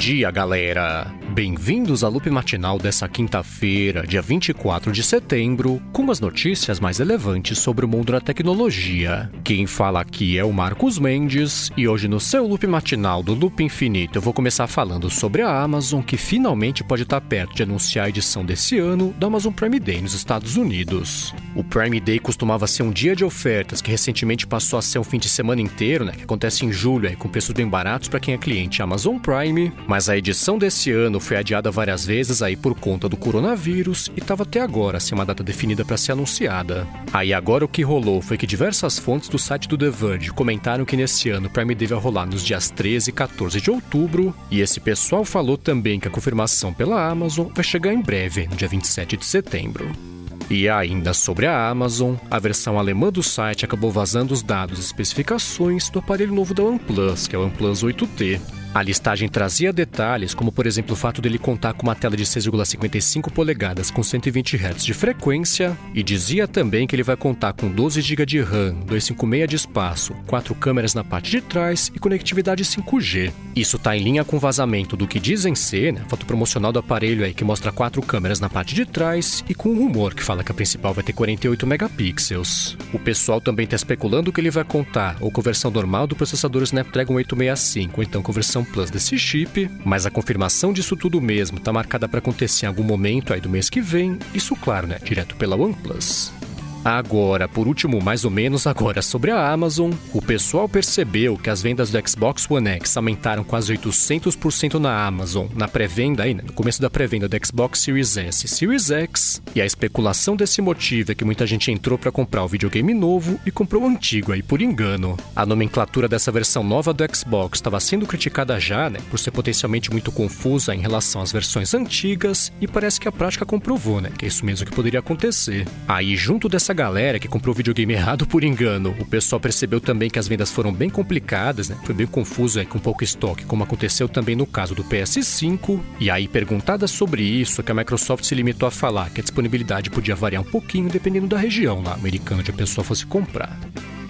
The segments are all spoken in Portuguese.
dia, galera! Bem-vindos à Loop Matinal dessa quinta-feira, dia 24 de setembro, com as notícias mais relevantes sobre o mundo da tecnologia. Quem fala aqui é o Marcos Mendes, e hoje no seu Loop Matinal do Loop Infinito eu vou começar falando sobre a Amazon, que finalmente pode estar perto de anunciar a edição desse ano da Amazon Prime Day nos Estados Unidos. O Prime Day costumava ser um dia de ofertas que recentemente passou a ser um fim de semana inteiro, que acontece em julho, com preços bem baratos para quem é cliente Amazon Prime, mas a edição desse ano foi adiada várias vezes por conta do coronavírus e estava até agora sem uma data definida para ser anunciada. Agora o que rolou foi que diversas fontes do site do The Verge comentaram que nesse ano o Prime Day vai rolar nos dias 13 e 14 de outubro, e esse pessoal falou também que a confirmação pela Amazon vai chegar em breve, no dia 27 de setembro. E ainda sobre a Amazon, a versão alemã do site acabou vazando os dados e especificações do aparelho novo da OnePlus, que é o OnePlus 8T. A listagem trazia detalhes, como por exemplo o fato dele contar com uma tela de 6,55 polegadas com 120 Hz de frequência, e dizia também que ele vai contar com 12 GB de RAM, 256 de espaço, 4 câmeras na parte de trás e conectividade 5G. Isso está em linha com o vazamento do que dizem ser, foto promocional do aparelho que mostra 4 câmeras na parte de trás, e com um rumor que fala que a principal vai ter 48 megapixels. O pessoal também está especulando que ele vai contar ou com a versão normal do processador Snapdragon 865, ou então com a versão Plus desse chip, mas a confirmação disso tudo mesmo está marcada para acontecer em algum momento do mês que vem, isso claro, direto pela OnePlus. Agora, por último, mais ou menos agora sobre a Amazon, o pessoal percebeu que as vendas do Xbox One X aumentaram quase 800% na Amazon, na pré-venda no começo da pré-venda do Xbox Series S e Series X, e a especulação desse motivo é que muita gente entrou para comprar o videogame novo e comprou o antigo por engano. A nomenclatura dessa versão nova do Xbox estava sendo criticada já, por ser potencialmente muito confusa em relação às versões antigas, e parece que a prática comprovou, que é isso mesmo que poderia acontecer. Junto dessa galera que comprou o videogame errado por engano, o pessoal percebeu também que as vendas foram bem complicadas, foi bem confuso com pouco estoque, como aconteceu também no caso do PS5, e perguntada sobre isso, que a Microsoft se limitou a falar que a disponibilidade podia variar um pouquinho dependendo da região americana onde a pessoa fosse comprar.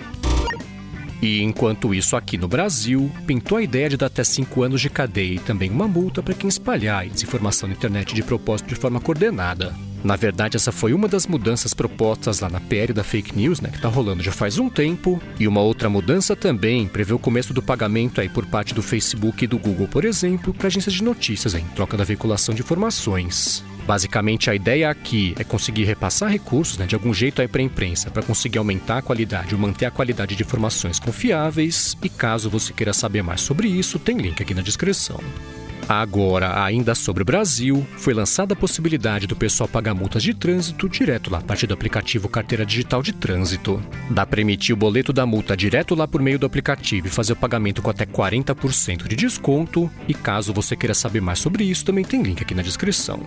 E enquanto isso, aqui no Brasil, pintou a ideia de dar até 5 anos de cadeia e também uma multa para quem espalhar desinformação na internet de propósito de forma coordenada. Na verdade, essa foi uma das mudanças propostas lá na PL da Fake News, que está rolando já faz um tempo, e uma outra mudança também prevê o começo do pagamento por parte do Facebook e do Google, por exemplo, para agências de notícias em troca da veiculação de informações. Basicamente, a ideia aqui é conseguir repassar recursos de algum jeito para a imprensa, para conseguir aumentar a qualidade ou manter a qualidade de informações confiáveis, e caso você queira saber mais sobre isso, tem link aqui na descrição. Agora, ainda sobre o Brasil, foi lançada a possibilidade do pessoal pagar multas de trânsito direto lá a partir do aplicativo Carteira Digital de Trânsito. Dá para emitir o boleto da multa direto lá por meio do aplicativo e fazer o pagamento com até 40% de desconto, e caso você queira saber mais sobre isso, também tem link aqui na descrição.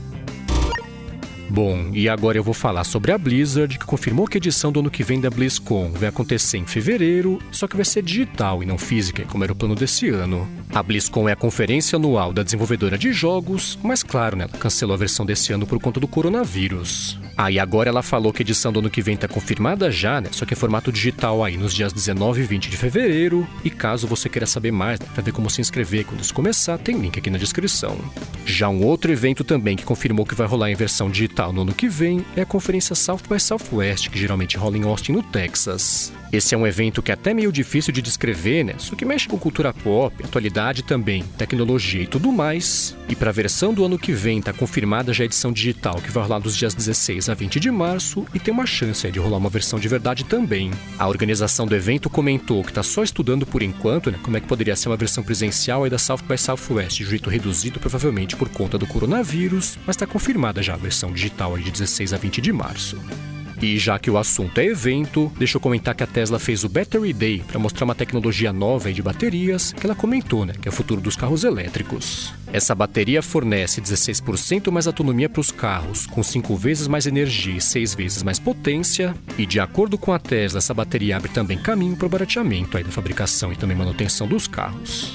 Bom, e agora eu vou falar sobre a Blizzard, que confirmou que a edição do ano que vem da BlizzCon vai acontecer em fevereiro, só que vai ser digital e não física, como era o plano desse ano. A BlizzCon é a conferência anual da desenvolvedora de jogos, mas claro, ela cancelou a versão desse ano por conta do coronavírus. E agora ela falou que a edição do ano que vem está confirmada já, só que é formato digital nos dias 19 e 20 de fevereiro, e caso você queira saber mais, para ver como se inscrever quando isso começar, tem link aqui na descrição. Já um outro evento também que confirmou que vai rolar em versão digital no ano que vem é a conferência South by Southwest, que geralmente rola em Austin, no Texas. Esse é um evento que é até meio difícil de descrever, só que mexe com cultura pop, atualidade também, tecnologia e tudo mais. E para a versão do ano que vem está confirmada já a edição digital, que vai rolar dos dias 16 a 20 de março, e tem uma chance de rolar uma versão de verdade também. A organização do evento comentou que está só estudando por enquanto, como é que poderia ser uma versão presencial da South by Southwest, de jeito reduzido provavelmente por conta do coronavírus, mas está confirmada já a versão digital de 16 a 20 de março. E já que o assunto é evento, deixa eu comentar que a Tesla fez o Battery Day para mostrar uma tecnologia nova de baterias que ela comentou, que é o futuro dos carros elétricos. Essa bateria fornece 16% mais autonomia para os carros, com 5 vezes mais energia e 6 vezes mais potência, e de acordo com a Tesla, essa bateria abre também caminho para o barateamento da fabricação e também manutenção dos carros.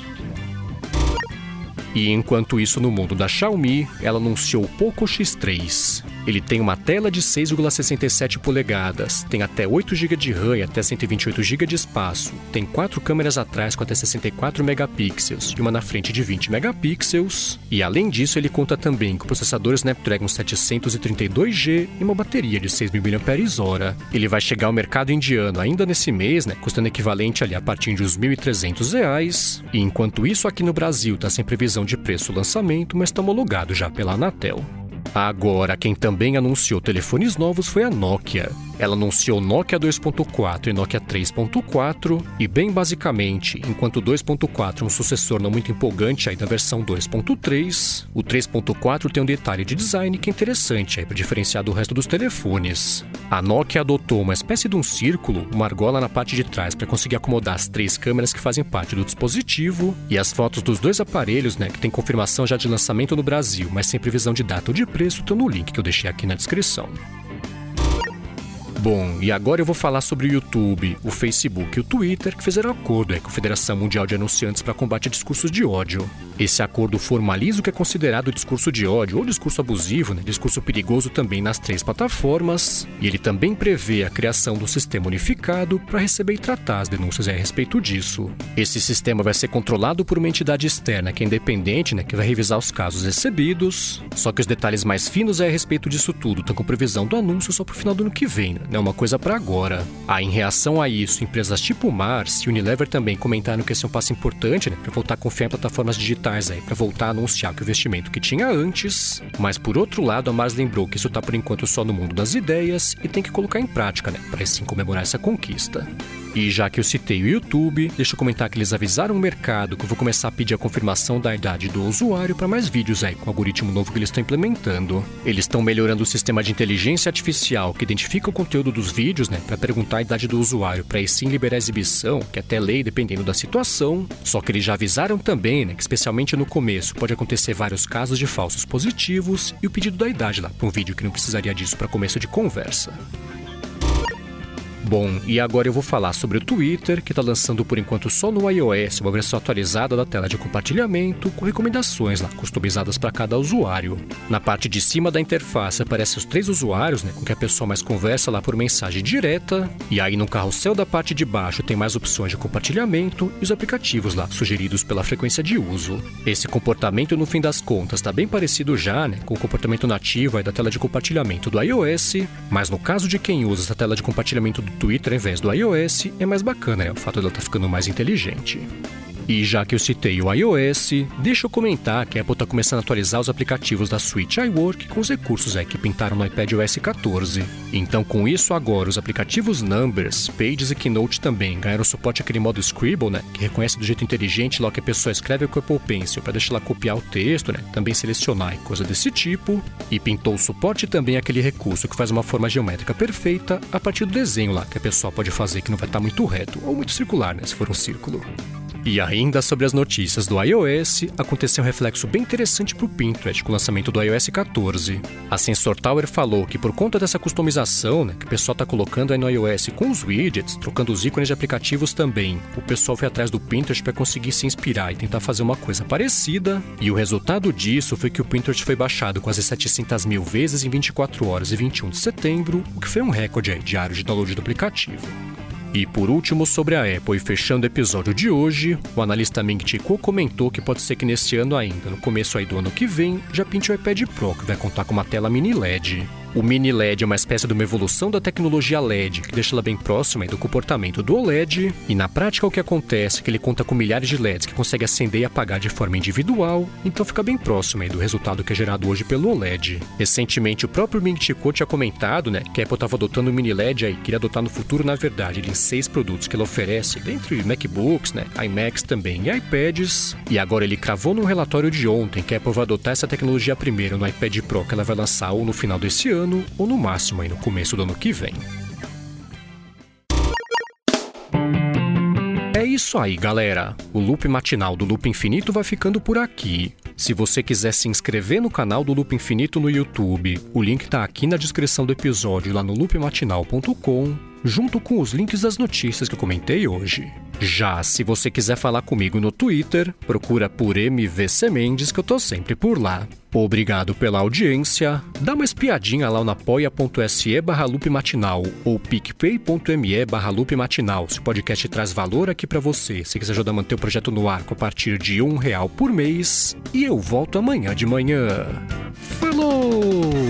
E enquanto isso, no mundo da Xiaomi, ela anunciou o Poco X3. Ele tem uma tela de 6,67 polegadas, tem até 8 GB de RAM e até 128 GB de espaço, tem 4 câmeras atrás com até 64 megapixels e uma na frente de 20 megapixels, e além disso ele conta também com processador Snapdragon 732G e uma bateria de 6.000 mAh. Ele vai chegar ao mercado indiano ainda nesse mês, custando equivalente ali a partir de uns R$ 1.300, e enquanto isso aqui no Brasil está sem previsão de preço lançamento, mas está homologado já pela Anatel. Agora, quem também anunciou telefones novos foi a Nokia. Ela anunciou Nokia 2.4 e Nokia 3.4, e bem basicamente, enquanto o 2.4 é um sucessor não muito empolgante aí da versão 2.3, o 3.4 tem um detalhe de design que é interessante para diferenciar do resto dos telefones. A Nokia adotou uma espécie de um círculo, uma argola na parte de trás para conseguir acomodar as 3 câmeras que fazem parte do dispositivo, e as fotos dos 2 aparelhos, que tem confirmação já de lançamento no Brasil, mas sem previsão de data ou de preço, estão no link que eu deixei aqui na descrição. Bom, e agora eu vou falar sobre o YouTube, o Facebook e o Twitter que fizeram acordo com a Federação Mundial de Anunciantes para combate a discursos de ódio. Esse acordo formaliza o que é considerado discurso de ódio ou discurso abusivo, discurso perigoso também nas 3 plataformas, e ele também prevê a criação de um sistema unificado para receber e tratar as denúncias a respeito disso. Esse sistema vai ser controlado por uma entidade externa que é independente, que vai revisar os casos recebidos, só que os detalhes mais finos a respeito disso tudo estão com previsão do anúncio só para o final do ano que vem, é uma coisa para agora. Em reação a isso, empresas tipo Mars e Unilever também comentaram que esse é um passo importante, para voltar a confiar em plataformas digitais para voltar a anunciar que o investimento que tinha antes. Mas por outro lado, a Mars lembrou que isso está por enquanto só no mundo das ideias e tem que colocar em prática, para assim comemorar essa conquista. E já que eu citei o YouTube, deixa eu comentar que eles avisaram o mercado que eu vou começar a pedir a confirmação da idade do usuário para mais vídeos com o algoritmo novo que eles estão implementando. Eles estão melhorando o sistema de inteligência artificial que identifica o conteúdo dos vídeos, para perguntar a idade do usuário, para aí sim liberar a exibição, que até lei dependendo da situação. Só que eles já avisaram também, que especialmente no começo pode acontecer vários casos de falsos positivos e o pedido da idade para um vídeo que não precisaria disso para começo de conversa. Bom, e agora eu vou falar sobre o Twitter, que está lançando por enquanto só no iOS uma versão atualizada da tela de compartilhamento, com recomendações customizadas para cada usuário. Na parte de cima da interface aparecem os 3 usuários, com que a pessoa mais conversa por mensagem direta, e aí no carrossel da parte de baixo tem mais opções de compartilhamento e os aplicativos sugeridos pela frequência de uso. Esse comportamento, no fim das contas, está bem parecido já, com o comportamento nativo da tela de compartilhamento do iOS, mas no caso de quem usa essa tela de compartilhamento do Twitter ao invés do iOS, é mais bacana, o fato dela estar ficando mais inteligente. E já que eu citei o iOS, deixa eu comentar que a Apple está começando a atualizar os aplicativos da suíte iWork com os recursos que pintaram no iPadOS 14. Então com isso agora os aplicativos Numbers, Pages e Keynote também ganharam suporte àquele modo Scribble, que reconhece do jeito inteligente que a pessoa escreve com o Apple Pencil para deixar ela copiar o texto, também selecionar e coisa desse tipo. E pintou o suporte também àquele recurso que faz uma forma geométrica perfeita a partir do desenho que a pessoa pode fazer que não vai estar muito reto ou muito circular, se for um círculo. E ainda sobre as notícias do iOS, aconteceu um reflexo bem interessante para o Pinterest com o lançamento do iOS 14. A Sensor Tower falou que por conta dessa customização que o pessoal está colocando no iOS com os widgets, trocando os ícones de aplicativos também, o pessoal foi atrás do Pinterest para conseguir se inspirar e tentar fazer uma coisa parecida, e o resultado disso foi que o Pinterest foi baixado quase 700 mil vezes em 24 horas e 21 de setembro, o que foi um recorde diário de download do aplicativo. E por último, sobre a Apple, e fechando o episódio de hoje, o analista Ming-Chi Kuo comentou que pode ser que neste ano ainda, no começo do ano que vem, já pinte o iPad Pro, que vai contar com uma tela mini LED. O mini LED é uma espécie de uma evolução da tecnologia LED, que deixa ela bem próxima do comportamento do OLED, e na prática o que acontece é que ele conta com milhares de LEDs que consegue acender e apagar de forma individual, então fica bem próximo do resultado que é gerado hoje pelo OLED. Recentemente o próprio Ming-Chi Kuo tinha comentado que a Apple estava adotando o mini LED e queria adotar no futuro, na verdade, em 6 produtos que ela oferece, dentre MacBooks, iMacs também e iPads, e agora ele cravou num relatório de ontem que a Apple vai adotar essa tecnologia primeiro no iPad Pro que ela vai lançar ou no final desse ano, ou no máximo no começo do ano que vem. É isso aí, galera. O Loop Matinal do Loop Infinito vai ficando por aqui. Se você quiser se inscrever no canal do Loop Infinito no YouTube, o link tá aqui na descrição do episódio lá no loopmatinal.com, junto com os links das notícias que eu comentei hoje. Já se você quiser falar comigo no Twitter, procura por MVC Mendes que eu tô sempre por lá. Obrigado pela audiência. Dá uma espiadinha lá no apoia.se/loopmatinal ou picpay.me/loopmatinal se o podcast traz valor aqui pra você. Se quiser ajudar a manter o projeto no ar com a partir de R$1 por mês. E eu volto amanhã de manhã. Falou!